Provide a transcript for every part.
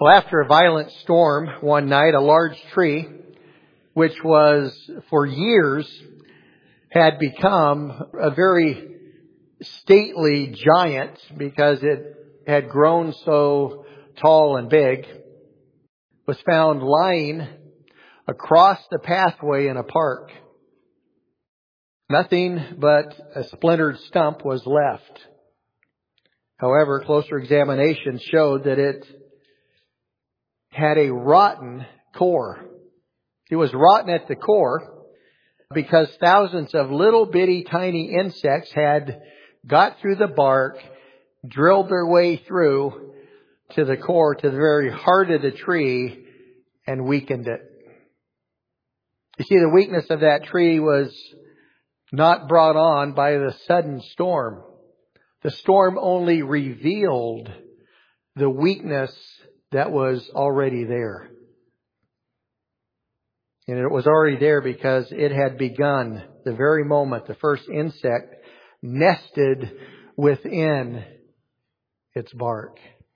Well, after a violent storm one night, a large tree, which was for years had become a very stately giant because it had grown so tall and big, was found lying across the pathway in a park. Nothing but a splintered stump was left. However, closer examination showed that it had a rotten core. It was rotten at the core because thousands of little bitty tiny insects had got through the bark, drilled their way through to the core, to the very heart of the tree, and weakened it. You see, the weakness of that tree was not brought on by the sudden storm. The storm only revealed the weakness that was already there. And it was already there because it had begun the very moment the first insect nested within its bark.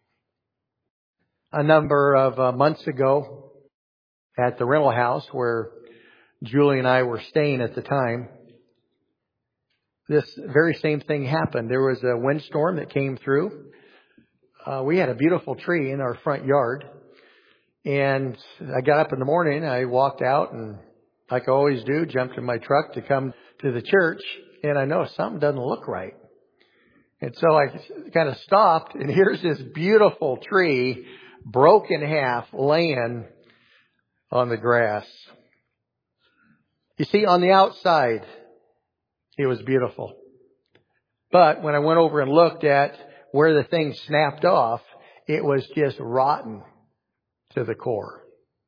A number of months ago at the rental house where Julie and I were staying at the time, this very same thing happened. There was a windstorm that came through. We had a beautiful tree in our front yard. And I got up in the morning, I walked out and like I always do, jumped in my truck to come to the church. And I noticed something doesn't look right. And so I kind of stopped, and here's this beautiful tree broke in half laying on the grass. You see, on the outside, it was beautiful. But when I went over and looked at where the thing snapped off, it was just rotten to the core.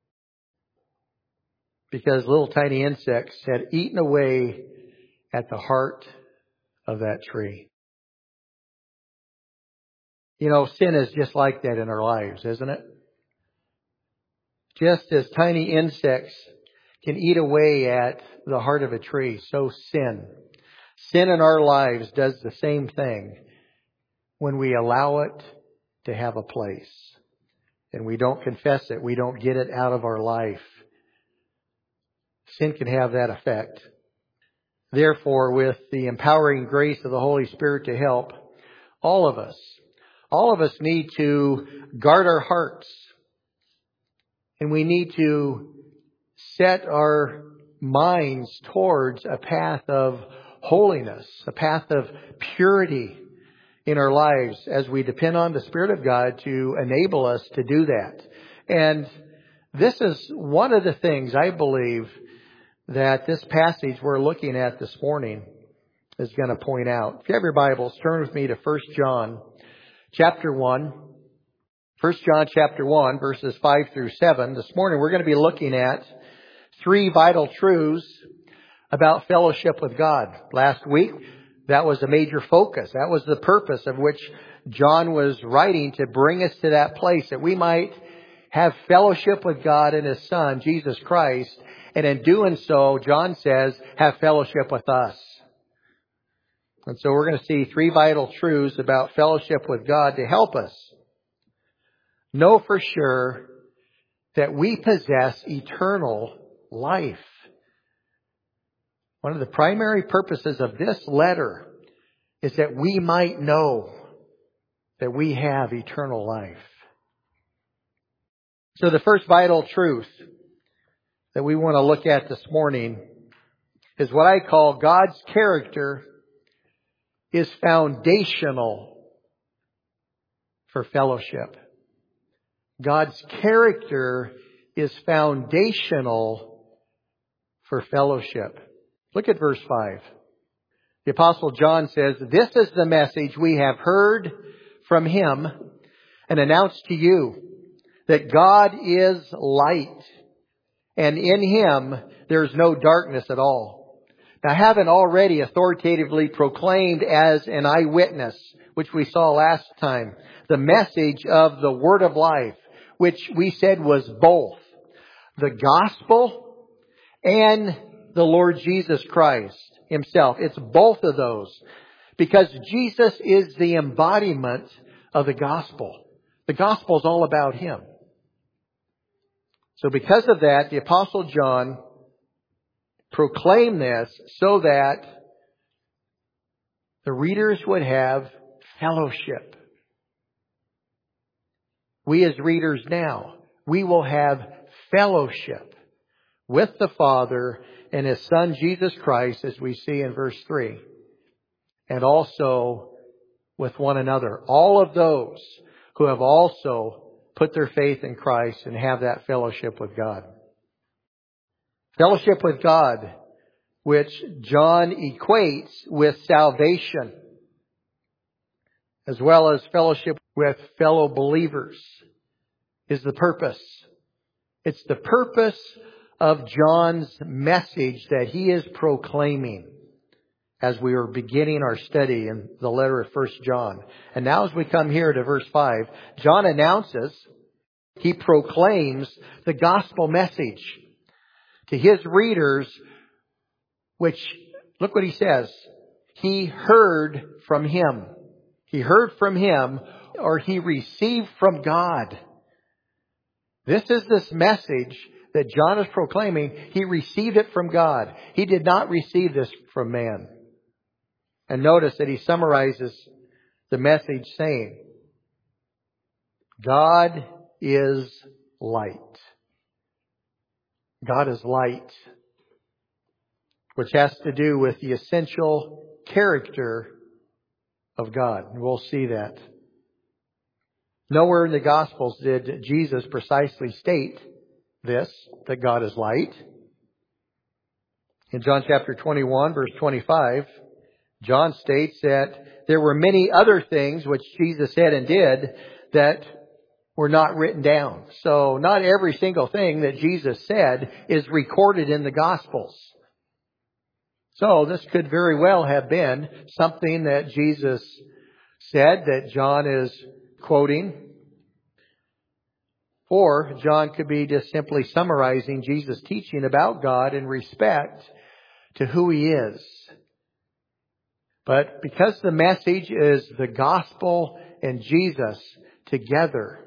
Because little tiny insects had eaten away at the heart of that tree. You know, sin is just like that in our lives, isn't it? Just as tiny insects can eat away at the heart of a tree, so sin in our lives does the same thing when we allow it to have a place. And we don't confess it. We don't get it out of our life. Sin can have that effect. Therefore, with the empowering grace of the Holy Spirit to help, all of us need to guard our hearts. And we need to set our minds towards a path of holiness, a path of purity in our lives as we depend on the Spirit of God to enable us to do that. And this is one of the things I believe that this passage we're looking at this morning is going to point out. If you have your Bibles, turn with me to 1 John chapter 1. 1 John chapter 1, verses 5 through 7. This morning we're going to be looking at 3 vital truths about fellowship with God. Last week, that was a major focus. That was the purpose of which John was writing, to bring us to that place that we might have fellowship with God and His Son, Jesus Christ. And in doing so, John says, have fellowship with us. And so we're going to see 3 vital truths about fellowship with God to help us know for sure that we possess eternal life. One of the primary purposes of this letter is that we might know that we have eternal life. So the first vital truth that we want to look at this morning is what I call God's character is foundational for fellowship. God's character is foundational for fellowship. Look at verse 5. The Apostle John says, "This is the message we have heard from Him and announced to you, that God is light, and in Him there is no darkness at all." Now, having already authoritatively proclaimed as an eyewitness, which we saw last time, the message of the Word of life, which we said was both the gospel and the Lord Jesus Christ Himself. It's both of those. Because Jesus is the embodiment of the gospel. The gospel is all about Him. So because of that, the Apostle John proclaimed this so that the readers would have fellowship. We as readers now, we will have fellowship with the Father and His Son Jesus Christ, as we see in verse 3. And also with one another. All of those who have also put their faith in Christ and have that fellowship with God. Fellowship with God, which John equates with salvation, as well as fellowship with fellow believers, is the purpose. It's the purpose of John's message that he is proclaiming as we were beginning our study in the letter of 1 John. And now as we come here to verse 5, John announces, he proclaims the gospel message to his readers, which, look what he says, he heard from him. He heard from him, or he received from God. This is this message that John is proclaiming. He received it from God. He did not receive this from man. And notice that he summarizes the message saying, God is light. God is light, which has to do with the essential character of God. And we'll see that. Nowhere in the Gospels did Jesus precisely state this, that God is light. In John chapter 21, verse 25, John states that there were many other things which Jesus said and did that were not written down. So not every single thing that Jesus said is recorded in the Gospels. So this could very well have been something that Jesus said that John is quoting. Or John could be just simply summarizing Jesus' teaching about God in respect to who He is. But because the message is the gospel and Jesus together,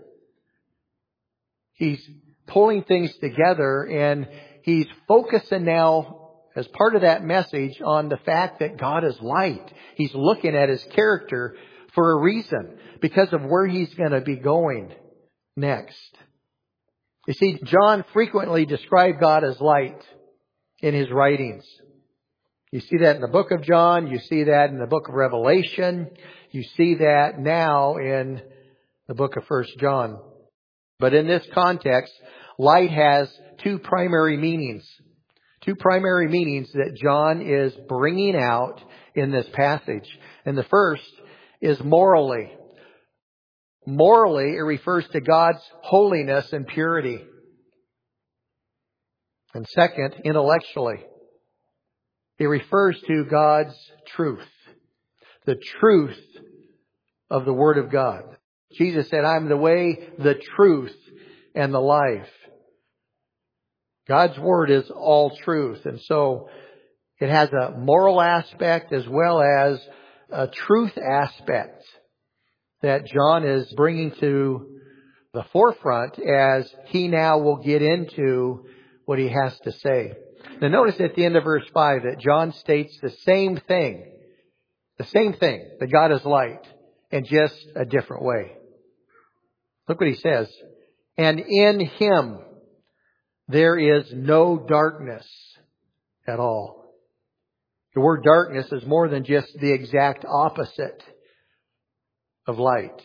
He's pulling things together and He's focusing now as part of that message on the fact that God is light. He's looking at His character for a reason, because of where He's going to be going next. You see, John frequently described God as light in his writings. You see that in the book of John. You see that in the book of Revelation. You see that now in the book of 1 John. But in this context, light has two primary meanings. Two primary meanings that John is bringing out in this passage. And the first is morally. Morally, it refers to God's holiness and purity. And second, intellectually, it refers to God's truth. The truth of the Word of God. Jesus said, I'm the way, the truth, and the life. God's Word is all truth. And so it has a moral aspect as well as a truth aspect that John is bringing to the forefront as he now will get into what he has to say. Now notice at the end of verse 5 that John states the same thing, that God is light, in just a different way. Look what he says. And in Him there is no darkness at all. The word darkness is more than just the exact opposite of light.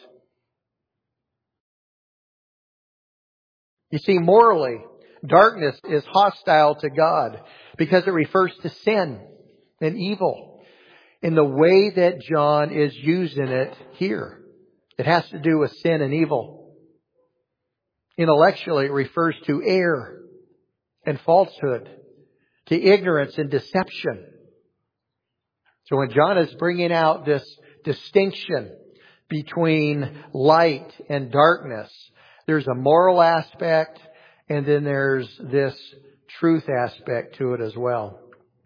You see, morally, darkness is hostile to God because it refers to sin and evil in the way that John is using it here. It has to do with sin and evil. Intellectually, it refers to error and falsehood, to ignorance and deception. So when John is bringing out this distinction between light and darkness, there's a moral aspect and then there's this truth aspect to it as well.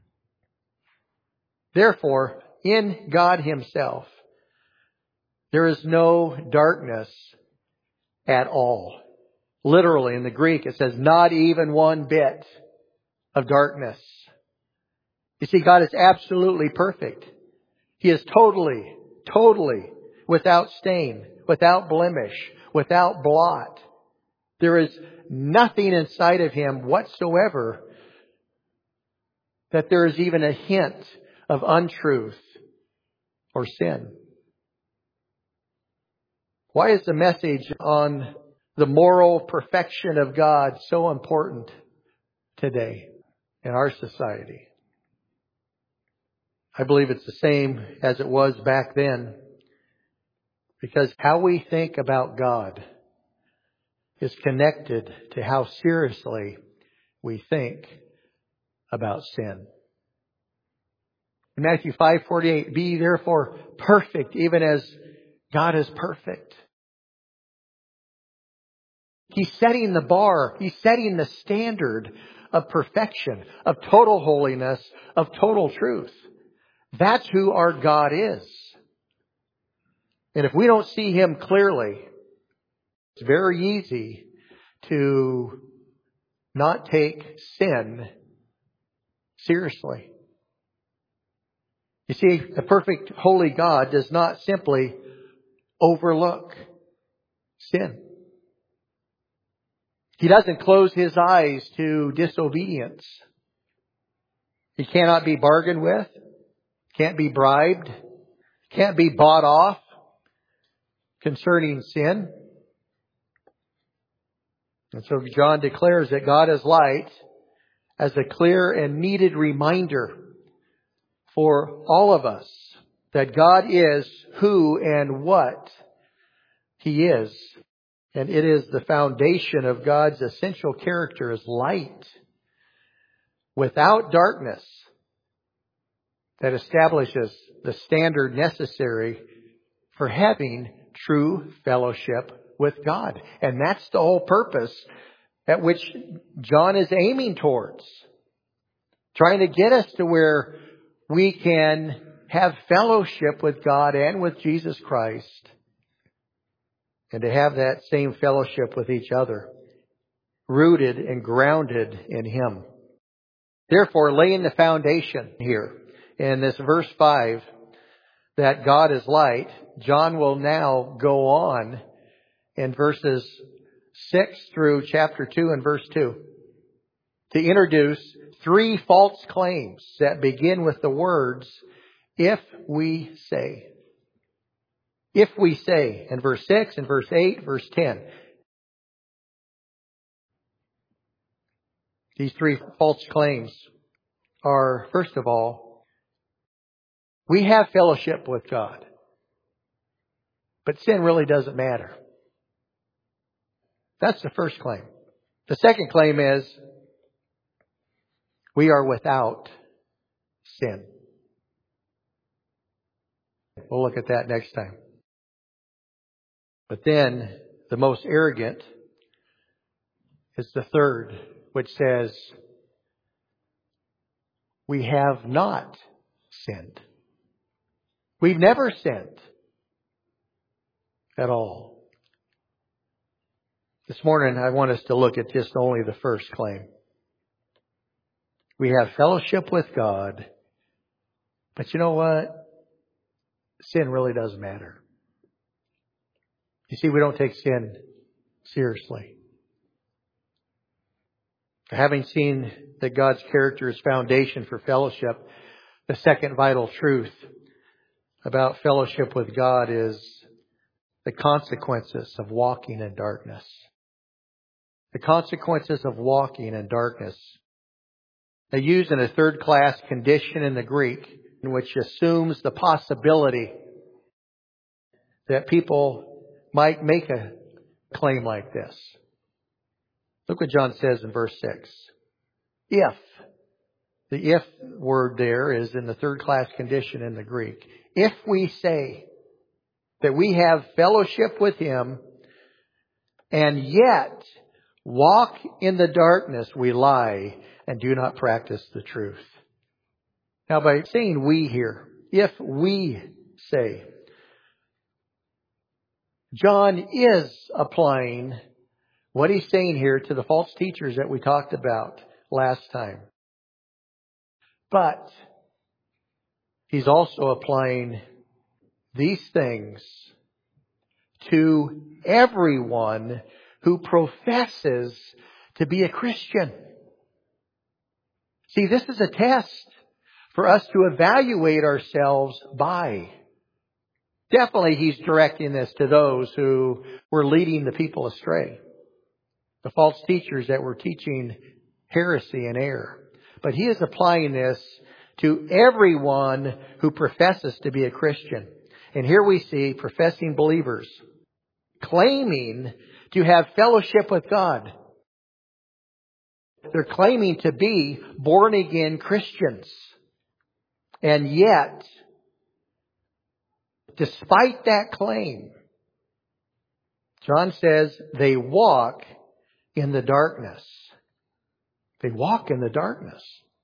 Therefore, in God Himself, there is no darkness at all. Literally in the Greek it says not even one bit of darkness. You see, God is absolutely perfect. He is totally without stain, without blemish, without blot. There is nothing inside of Him whatsoever that there is even a hint of untruth or sin. Why is the message on the moral perfection of God so important today in our society? I believe it's the same as it was back then, because how we think about God is connected to how seriously we think about sin. In Matthew 5:48, be therefore perfect, even as God is perfect. He's setting the bar. He's setting the standard of perfection, of total holiness, of total truth. That's who our God is. And if we don't see Him clearly, it's very easy to not take sin seriously. You see, the perfect holy God does not simply overlook sin. He doesn't close His eyes to disobedience. He cannot be bargained with, can't be bribed, can't be bought off concerning sin. And so John declares that God is light as a clear and needed reminder for all of us that God is who and what He is. And it is the foundation of God's essential character as light without darkness that establishes the standard necessary for having true fellowship with God. And that's the whole purpose at which John is aiming towards. Trying to get us to where we can have fellowship with God and with Jesus Christ. And to have that same fellowship with each other. Rooted and grounded in Him. Therefore, laying the foundation here in this verse 5 that God is light, John will now go on in verses 6 through chapter 2 and verse 2 to introduce 3 false claims that begin with the words, if we say. If we say, in verse 6, and verse 8, verse 10. These 3 false claims are, first of all, we have fellowship with God. But sin really doesn't matter. That's the first claim. The second claim is we are without sin. We'll look at that next time. But then the most arrogant is the third, which says we have not sinned. We've never sinned at all. This morning I want us to look at just only the first claim. We have fellowship with God, but you know what? Sin really doesn't matter. You see, we don't take sin seriously. Having seen that God's character is foundation for fellowship, the second vital truth about fellowship with God is the consequences of walking in darkness. The consequences of walking in darkness. They use in a third-class condition in the Greek, which assumes the possibility that people might make a claim like this. Look what John says in verse 6. If. The if word there is in the third-class condition in the Greek. If we say that we have fellowship with Him and yet walk in the darkness, we lie and do not practice the truth. Now, by saying we here, if we say, John is applying what he's saying here to the false teachers that we talked about last time. But he's also applying these things to everyone who professes to be a Christian. See, this is a test for us to evaluate ourselves by. Definitely he's directing this to those who were leading the people astray. The false teachers that were teaching heresy and error. But he is applying this to everyone who professes to be a Christian. And here we see professing believers claiming to have fellowship with God. They're claiming to be born again Christians. And yet, despite that claim, John says they walk in the darkness. They walk in the darkness.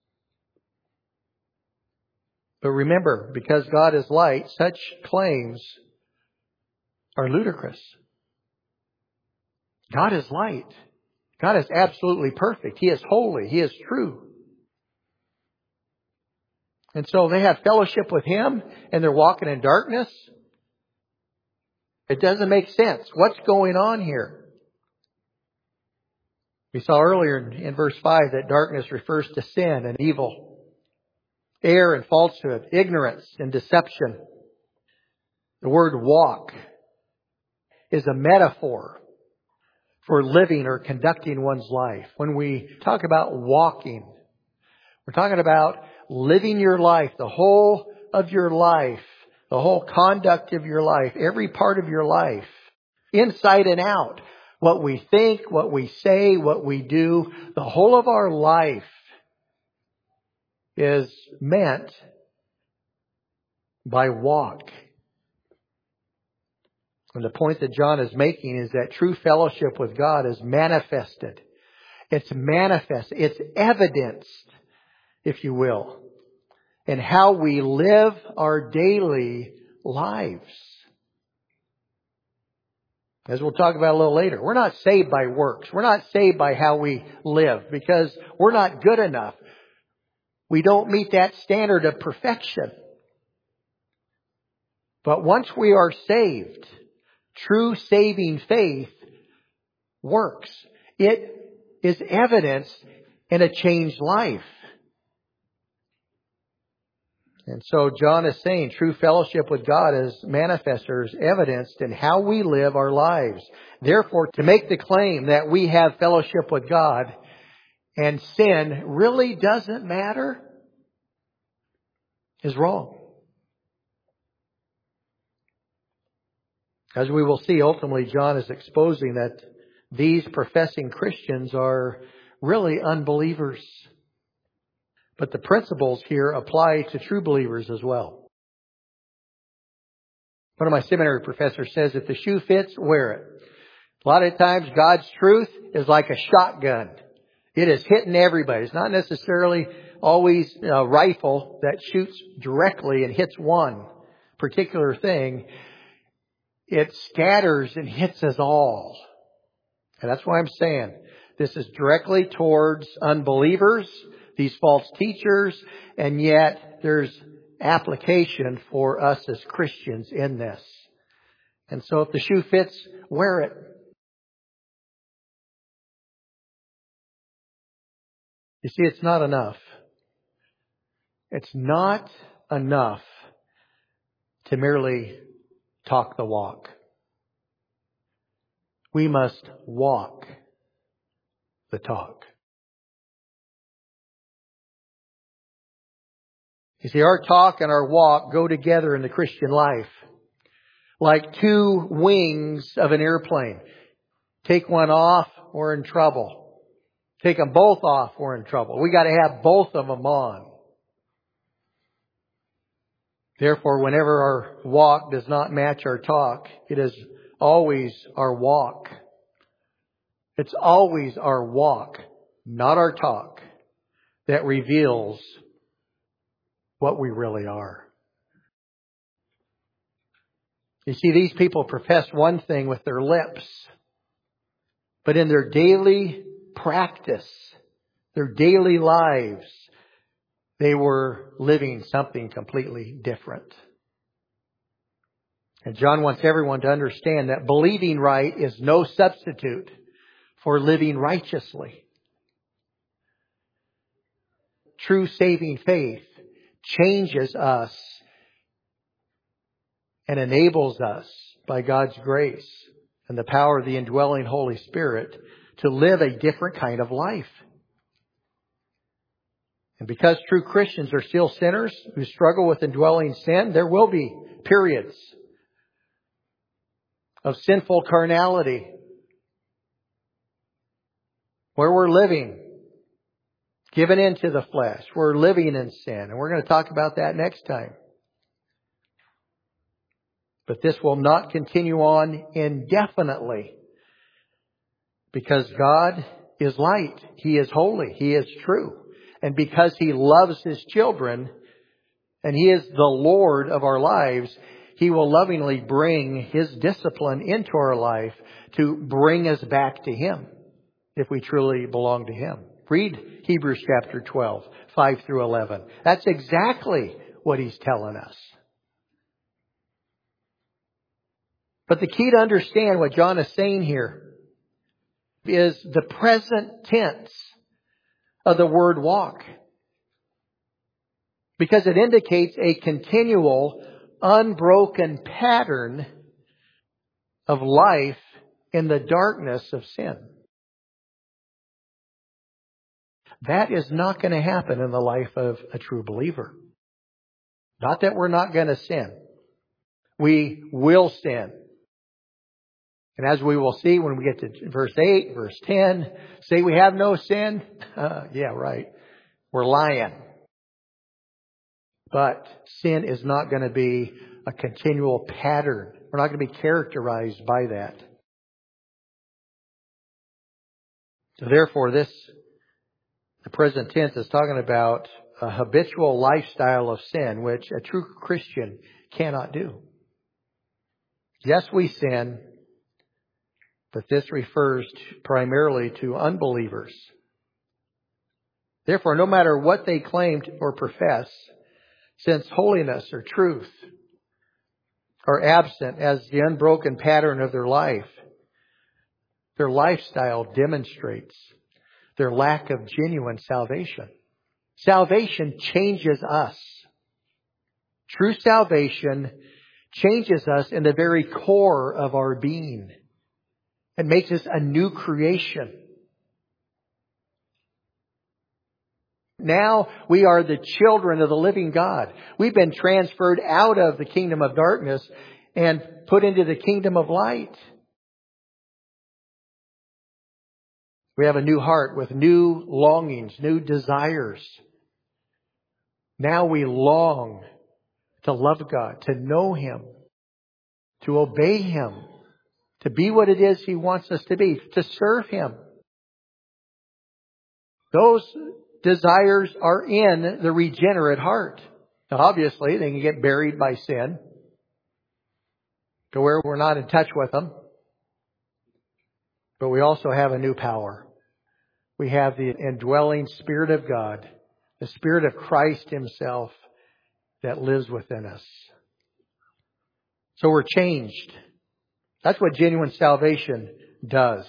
But remember, because God is light, such claims are ludicrous. God is light. God is absolutely perfect. He is holy. He is true. And so they have fellowship with Him and they're walking in darkness. It doesn't make sense. What's going on here? We saw earlier in verse 5 that darkness refers to sin and evil, error and falsehood, ignorance and deception. The word walk is a metaphor for living or conducting one's life. When we talk about walking, we're talking about living your life, the whole of your life, the whole conduct of your life, every part of your life, inside and out. What we think, what we say, what we do, the whole of our life is meant by walk. And the point that John is making is that true fellowship with God is manifested. It's manifest. It's evidenced, if you will, in how we live our daily lives. As we'll talk about a little later, we're not saved by works. We're not saved by how we live because we're not good enough. We don't meet that standard of perfection. But once we are saved, true saving faith works. It is evidenced in a changed life. And so John is saying true fellowship with God is manifested or is evidenced in how we live our lives. Therefore, to make the claim that we have fellowship with God and sin really doesn't matter is wrong. As we will see, ultimately, John is exposing that these professing Christians are really unbelievers. But the principles here apply to true believers as well. One of my seminary professors says, if the shoe fits, wear it. A lot of times, God's truth is like a shotgun. It is hitting everybody. It's not necessarily always a rifle that shoots directly and hits one particular thing. It scatters and hits us all. And that's why I'm saying this is directly towards unbelievers, these false teachers, and yet there's application for us as Christians in this. And so if the shoe fits, wear it. You see, it's not enough. It's not enough to merely talk the walk. We must walk the talk. You see, our talk and our walk go together in the Christian life. Like two wings of an airplane. Take one off, we're in trouble. Take them both off, we're in trouble. We got to have both of them on. Therefore, whenever our walk does not match our talk, it is always our walk. It's always our walk, not our talk, that reveals what we really are. You see, these people profess one thing with their lips, But in their daily practice, their daily lives, they were living something completely different. And John wants everyone to understand that believing right is no substitute for living righteously. True saving faith changes us and enables us by God's grace and the power of the indwelling Holy Spirit to live a different kind of life. And because true Christians are still sinners who struggle with indwelling sin, there will be periods of sinful carnality where we're living, given into the flesh. We're living in sin. And we're going to talk about that next time. But this will not continue on indefinitely, because God is light. He is holy. He is true. And because He loves His children and He is the Lord of our lives, He will lovingly bring His discipline into our life to bring us back to Him if we truly belong to Him. Read Hebrews chapter 12, 5 through 11. That's exactly what He's telling us. But the key to understand what John is saying here is the present tense of the word walk. Because it indicates a continual, unbroken pattern of life in the darkness of sin. That is not going to happen in the life of a true believer. Not that we're not going to sin. We will sin. And as we will see when we get to verse 8, verse 10, say we have no sin. Yeah, right. We're lying. But sin is not going to be a continual pattern. We're not going to be characterized by that. So therefore, the present tense is talking about a habitual lifestyle of sin, which a true Christian cannot do. Yes, we sin, but this refers primarily to unbelievers. Therefore, no matter what they claim or profess, since holiness or truth are absent as the unbroken pattern of their life, their lifestyle demonstrates their lack of genuine salvation. Salvation changes us. True salvation changes us in the very core of our being and makes us a new creation. Now we are the children of the living God. We've been transferred out of the kingdom of darkness and put into the kingdom of light. We have a new heart with new longings, new desires. Now we long to love God, to know Him, to obey Him, to be what it is He wants us to be, to serve Him. Those desires are in the regenerate heart. Now, obviously, they can get buried by sin to where we're not in touch with them. But we also have a new power. We have the indwelling Spirit of God, the Spirit of Christ Himself that lives within us. So we're changed. That's what genuine salvation does.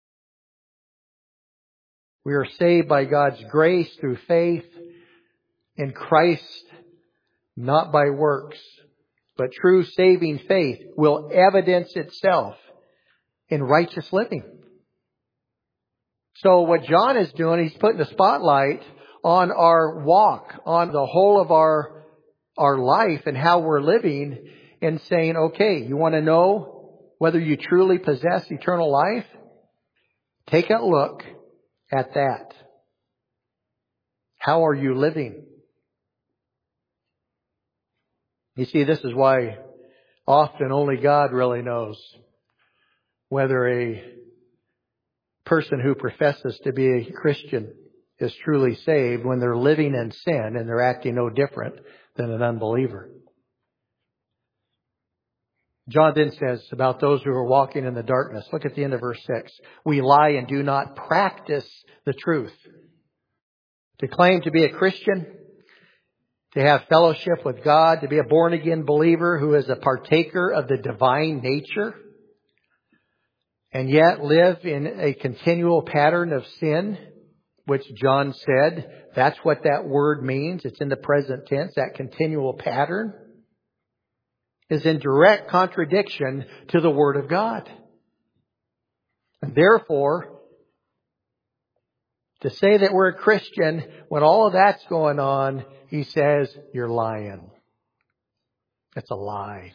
We are saved by God's grace through faith in Christ, not by works. But true saving faith will evidence itself in righteous living. So what John is doing, he's putting a spotlight on our walk, on the whole of our life and how we're living, and saying, okay, you want to know whether you truly possess eternal life? Take a look at that. How are you living? You see, this is why often only God really knows whether a person who professes to be a Christian is truly saved when they're living in sin and they're acting no different than an unbeliever. John then says about those who are walking in the darkness. Look at the end of verse 6. We lie and do not practice the truth. To claim to be a Christian, to have fellowship with God, to be a born-again believer who is a partaker of the divine nature, and yet live in a continual pattern of sin, which John said, that's what that word means. It's in the present tense, that continual pattern is in direct contradiction to the Word of God. And therefore, to say that we're a Christian when all of that's going on, he says, you're lying. It's a lie.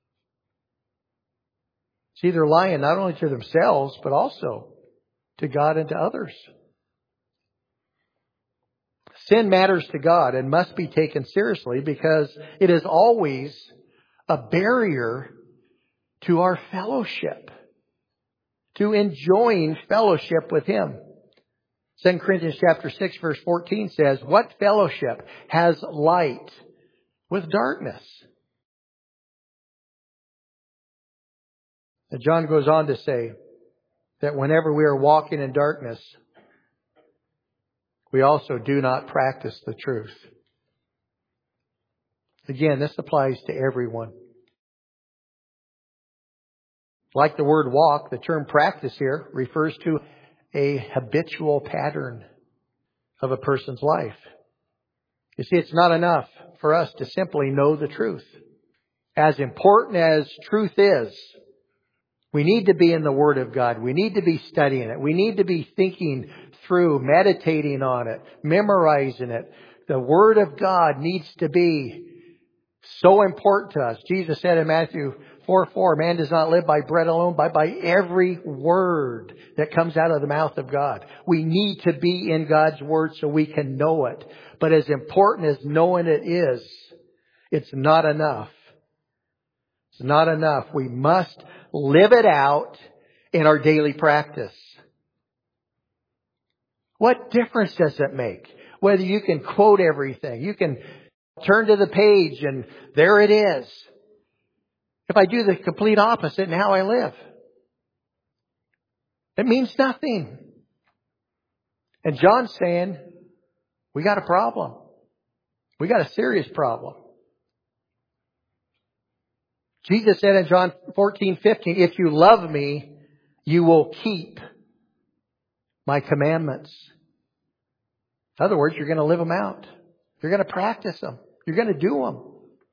See, they're lying not only to themselves, but also to God and to others. Sin matters to God and must be taken seriously because it is always a barrier to our fellowship, to enjoying fellowship with Him. 2 Corinthians chapter 6 verse 14 says, what fellowship has light with darkness? And John goes on to say that whenever we are walking in darkness, we also do not practice the truth. Again, this applies to everyone. Like the word walk, the term practice here refers to a habitual pattern of a person's life. You see, it's not enough for us to simply know the truth. As important as truth is, we need to be in the Word of God. We need to be studying it. We need to be thinking through, meditating on it, memorizing it. The Word of God needs to be so important to us. Jesus said in Matthew 4:4, man does not live by bread alone, but by every word that comes out of the mouth of God. We need to be in God's Word so we can know it. But as important as knowing it is, it's not enough. It's not enough. We must live it out in our daily practice. What difference does it make? Whether you can quote everything, you can turn to the page and there it is. If I do the complete opposite in how I live, it means nothing. And John's saying, we got a problem. We got a serious problem. Jesus said in John 14:15, if you love me, you will keep my commandments. In other words, you're going to live them out. You're going to practice them. You're going to do them.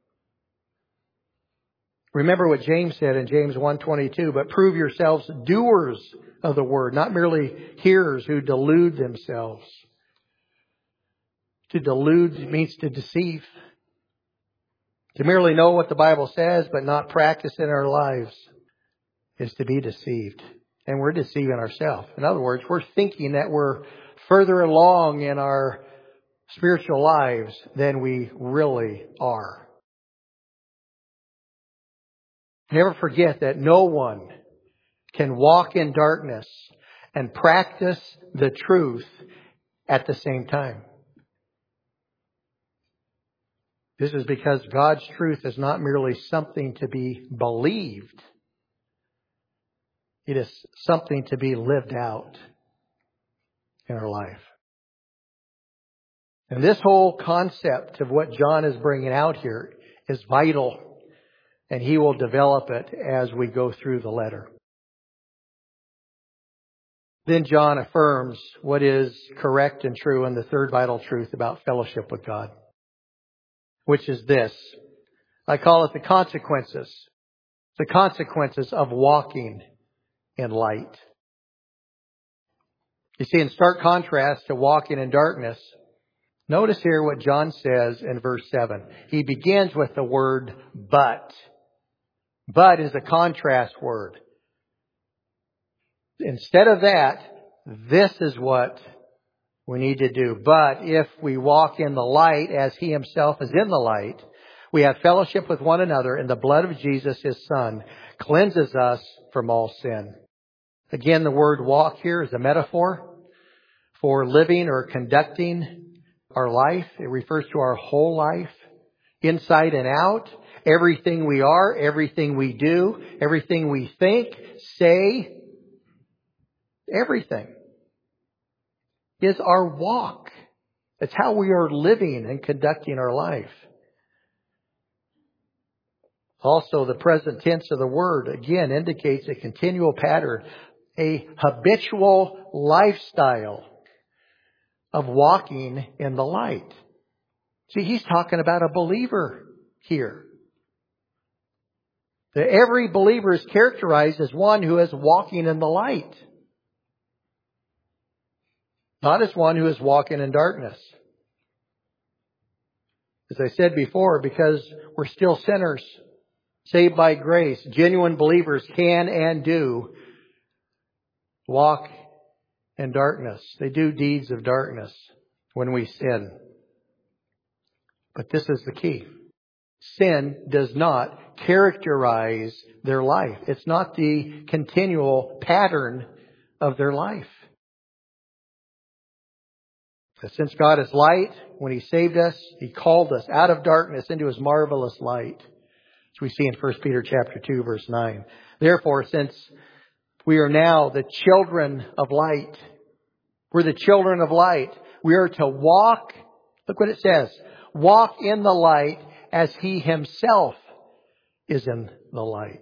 Remember what James said in James 1:22, but prove yourselves doers of the word, not merely hearers who delude themselves. To delude means to deceive. To merely know what the Bible says but not practice in our lives is to be deceived. And we're deceiving ourselves. In other words, we're thinking that we're further along in our spiritual lives than we really are. Never forget that no one can walk in darkness and practice the truth at the same time. This is because God's truth is not merely something to be believed. It is something to be lived out in our life. And this whole concept of what John is bringing out here is vital. And he will develop it as we go through the letter. Then John affirms what is correct and true and the third vital truth about fellowship with God, which is this. I call it the consequences. The consequences of walking in light. You see, in stark contrast to walking in darkness, notice here what John says in verse 7. He begins with the word but. But is a contrast word. Instead of that, this is what we need to do. But if we walk in the light as He Himself is in the light, we have fellowship with one another, and the blood of Jesus, His Son, cleanses us from all sin. Again, the word walk here is a metaphor for living or conducting our life. It refers to our whole life, inside and out. everything we are, everything we do, everything we think, say, everything is our walk. It's how we are living and conducting our life. Also, the present tense of the word, again, indicates a continual pattern, a habitual lifestyle of walking in the light. See, he's talking about a believer here. That every believer is characterized as one who is walking in the light. Not as one who is walking in darkness. As I said before, because we're still sinners, saved by grace, genuine believers can and do walk in darkness. They do deeds of darkness when we sin. But this is the key. Sin does not characterize their life. It's not the continual pattern of their life. Since God is light, when He saved us, He called us out of darkness into His marvelous light. As we see in 1 Peter chapter 2, verse 9. Therefore, since we are now the children of light, we're the children of light, we are to walk, look what it says, walk in the light as He Himself is in the light.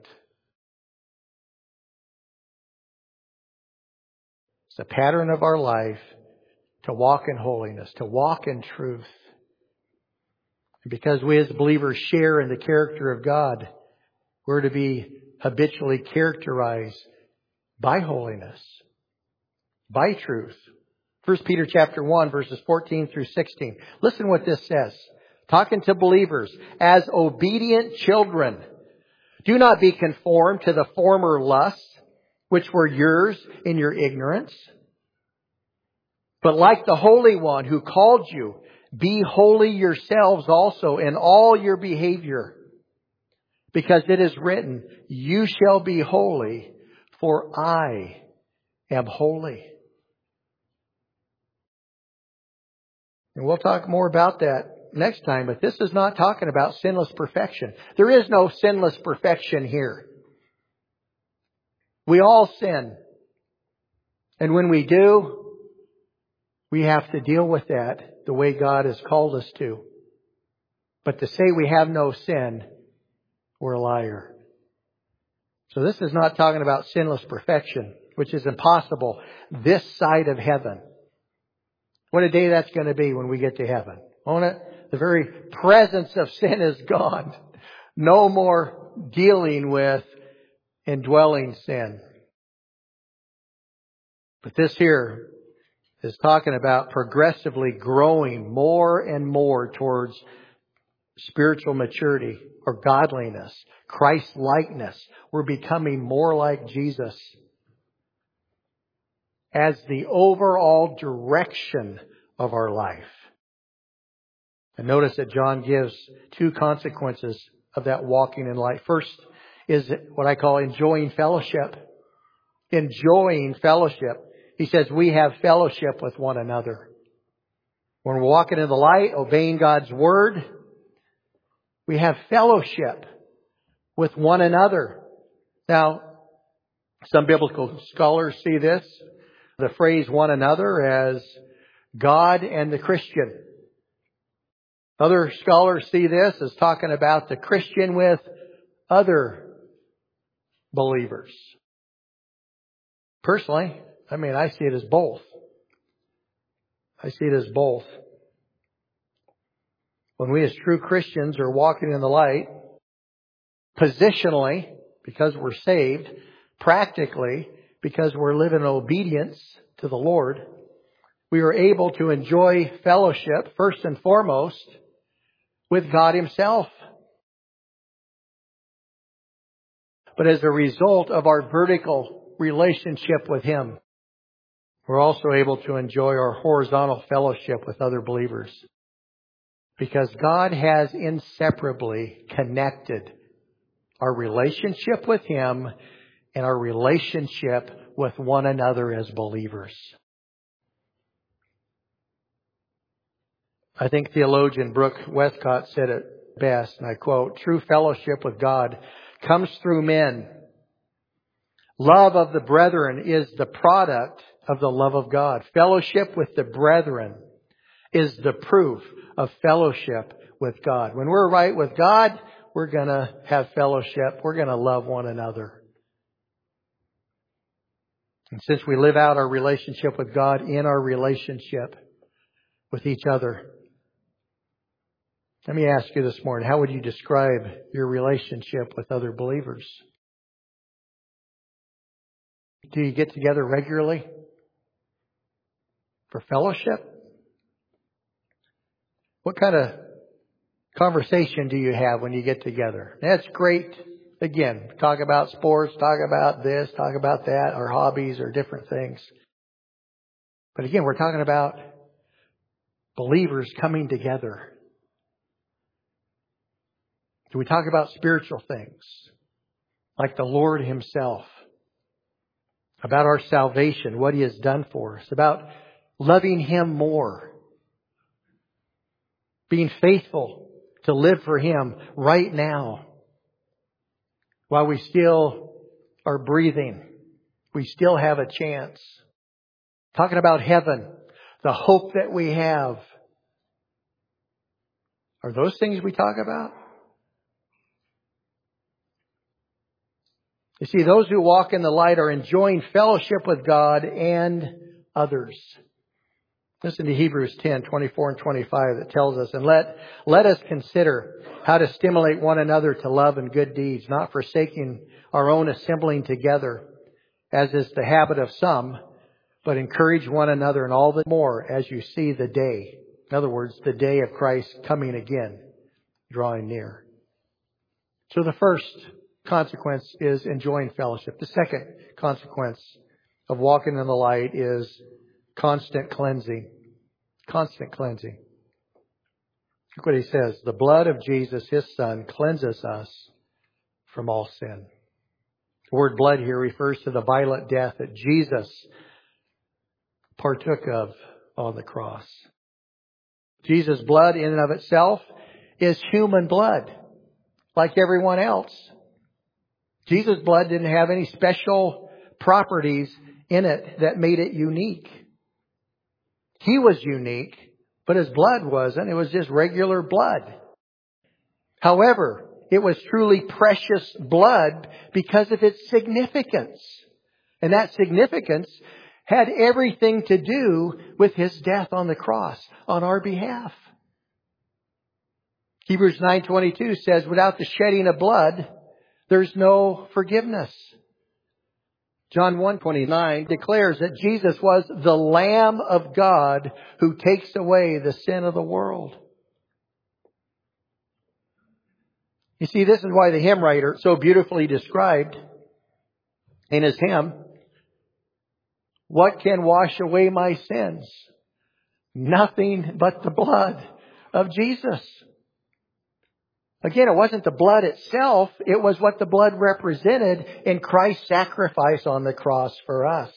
It's a pattern of our life to walk in holiness, to walk in truth. And because we as believers share in the character of God, we're to be habitually characterized by holiness, by truth. 1 Peter chapter 1, verses 14 through 16. Listen what this says. Talking to believers, as obedient children, do not be conformed to the former lusts which were yours in your ignorance. But like the Holy One who called you, be holy yourselves also in all your behavior. Because it is written, you shall be holy, for I am holy. And we'll talk more about that next time, but this is not talking about sinless perfection. There is no sinless perfection here. We all sin. And when we do, we have to deal with that the way God has called us to. But to say we have no sin, we're a liar. So this is not talking about sinless perfection, which is impossible this side of heaven. What a day that's going to be when we get to heaven, won't it? The very presence of sin is gone. No more dealing with indwelling sin. But this here is talking about progressively growing more and more towards spiritual maturity or godliness, Christ-likeness. We're becoming more like Jesus as the overall direction of our life. And notice that John gives two consequences of that walking in light. First is what I call enjoying fellowship. Enjoying fellowship. He says we have fellowship with one another. When we're walking in the light, obeying God's Word, we have fellowship with one another. Now, some biblical scholars see this, the phrase one another, as God and the Christian. Other scholars see this as talking about the Christian with other believers. Personally, I see it as both. I see it as both. When we as true Christians are walking in the light, positionally, because we're saved, practically, because we're living in obedience to the Lord, we are able to enjoy fellowship, first and foremost, with God Himself. But as a result of our vertical relationship with Him, we're also able to enjoy our horizontal fellowship with other believers. Because God has inseparably connected our relationship with Him and our relationship with one another as believers. I think theologian Brooke Westcott said it best, and I quote, "True fellowship with God comes through men. Love of the brethren is the product of the love of God. Fellowship with the brethren is the proof of fellowship with God." When we're right with God, we're going to have fellowship. We're going to love one another. And since we live out our relationship with God in our relationship with each other, let me ask you this morning, how would you describe your relationship with other believers? Do you get together regularly for fellowship? What kind of conversation do you have when you get together? That's great. Again, talk about sports, talk about this, talk about that, our hobbies or different things. But again, we're talking about believers coming together. Do we talk about spiritual things like the Lord Himself? About our salvation, what He has done for us, about loving Him more, being faithful to live for Him right now while we still are breathing. We still have a chance. Talking about heaven, the hope that we have. Are those things we talk about? You see, those who walk in the light are enjoying fellowship with God and others. Listen to Hebrews 10:24 and 25 that tells us, "And let us consider how to stimulate one another to love and good deeds, not forsaking our own assembling together, as is the habit of some, but encourage one another, and all the more as you see the day." In other words, the day of Christ coming again, drawing near. So the first consequence is enjoying fellowship. The second consequence of walking in the light is constant cleansing. Constant cleansing. Look what he says. "The blood of Jesus, His Son, cleanses us from all sin." The word blood here refers to the violent death that Jesus partook of on the cross. Jesus' blood in and of itself is human blood, like everyone else. Jesus' blood didn't have any special properties in it that made it unique. He was unique, but His blood wasn't. It was just regular blood. However, it was truly precious blood because of its significance. And that significance had everything to do with His death on the cross on our behalf. Hebrews 9:22 says, "Without the shedding of blood, there's no forgiveness." John 1:29 declares that Jesus was the Lamb of God who takes away the sin of the world. You see, this is why the hymn writer so beautifully described in his hymn, "What can wash away my sins? Nothing but the blood of Jesus." Again, it wasn't the blood itself. It was what the blood represented in Christ's sacrifice on the cross for us.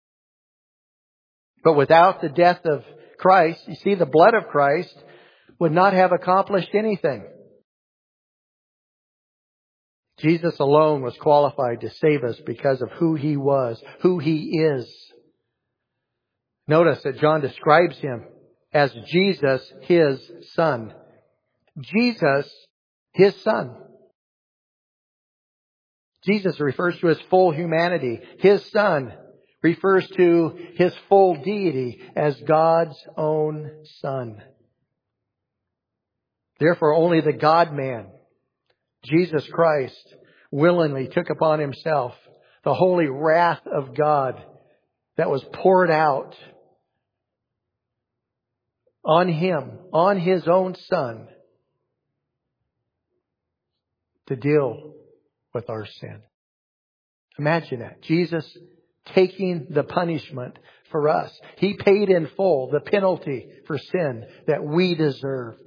But without the death of Christ, you see, the blood of Christ would not have accomplished anything. Jesus alone was qualified to save us because of who He was, who He is. Notice that John describes Him as Jesus, His Son. Jesus, His Son. Jesus refers to His full humanity. His Son refers to His full deity as God's own Son. Therefore, only the God-man, Jesus Christ, willingly took upon Himself the holy wrath of God that was poured out on Him, on His own Son, to deal with our sin. Imagine that. Jesus taking the punishment for us. He paid in full the penalty for sin that we deserved.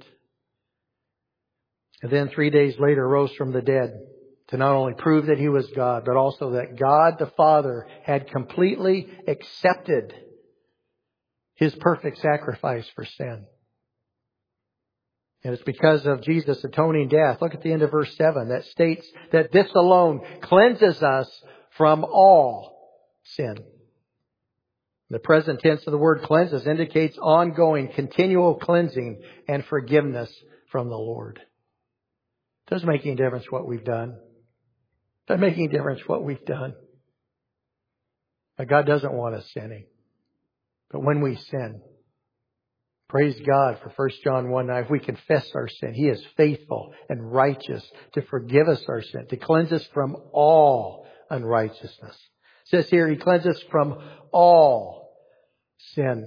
And then 3 days later rose from the dead to not only prove that He was God, but also that God the Father had completely accepted His perfect sacrifice for sin. And it's because of Jesus' atoning death. Look at the end of verse 7 that states that this alone cleanses us from all sin. The present tense of the word cleanses indicates ongoing, continual cleansing and forgiveness from the Lord. It doesn't make any difference what we've done. It doesn't make any difference what we've done. But God doesn't want us sinning. But when we sin, praise God for 1 John 1:9. If we confess our sin, He is faithful and righteous to forgive us our sin, to cleanse us from all unrighteousness. It says here, He cleanses us from all sin.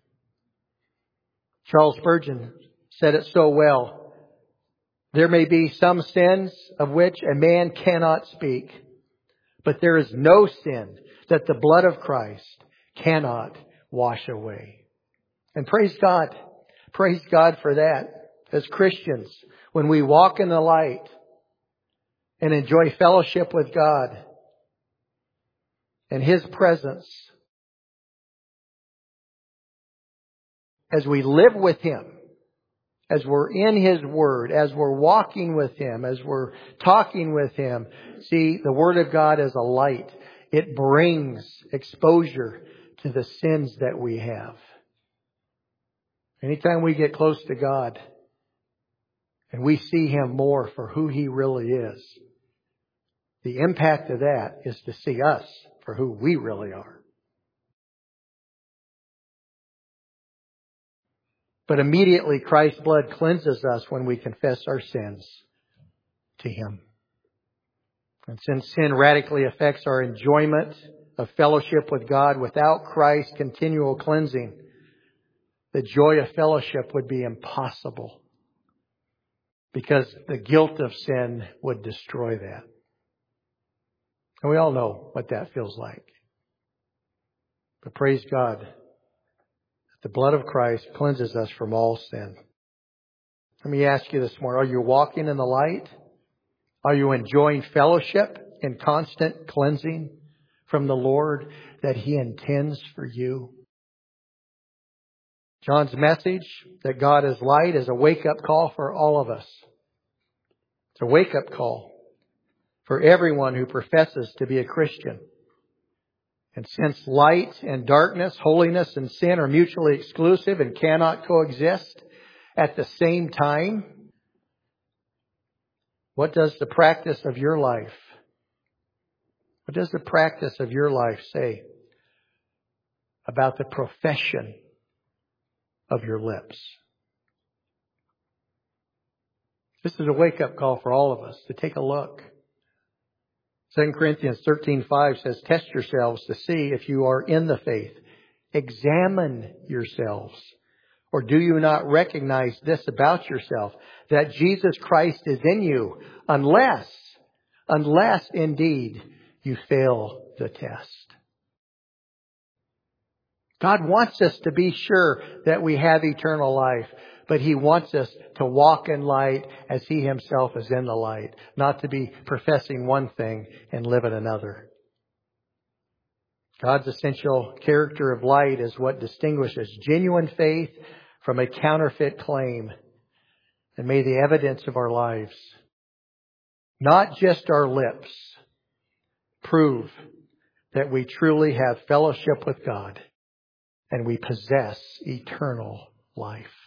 Charles Spurgeon said it so well. There may be some sins of which a man cannot speak, but there is no sin that the blood of Christ cannot wash away. And praise God. Praise God for that. As Christians, when we walk in the light and enjoy fellowship with God and His presence, as we live with Him, as we're in His Word, as we're walking with Him, as we're talking with Him, see, the Word of God is a light. It brings exposure to the sins that we have. Anytime we get close to God and we see Him more for who He really is, the impact of that is to see us for who we really are. But immediately Christ's blood cleanses us when we confess our sins to Him. And since sin radically affects our enjoyment of fellowship with God, without Christ's continual cleansing, the joy of fellowship would be impossible, because the guilt of sin would destroy that. And we all know what that feels like. But praise God that the blood of Christ cleanses us from all sin. Let me ask you this morning, are you walking in the light? Are you enjoying fellowship and constant cleansing from the Lord that He intends for you? John's message that God is light is a wake-up call for all of us. It's a wake-up call for everyone who professes to be a Christian. And since light and darkness, holiness and sin are mutually exclusive and cannot coexist at the same time, what does the practice of your life say about the profession of your lips? This is a wake-up call for all of us to take a look. 2 Corinthians 13:5 says, test yourselves to see if you are in the faith. Examine yourselves. Or do you not recognize this about yourself, that Jesus Christ is in you, unless indeed you fail the test? God wants us to be sure that we have eternal life, but He wants us to walk in light as He Himself is in the light, not to be professing one thing and live in another. God's essential character of light is what distinguishes genuine faith from a counterfeit claim. And may the evidence of our lives, not just our lips, prove that we truly have fellowship with God and we possess eternal life.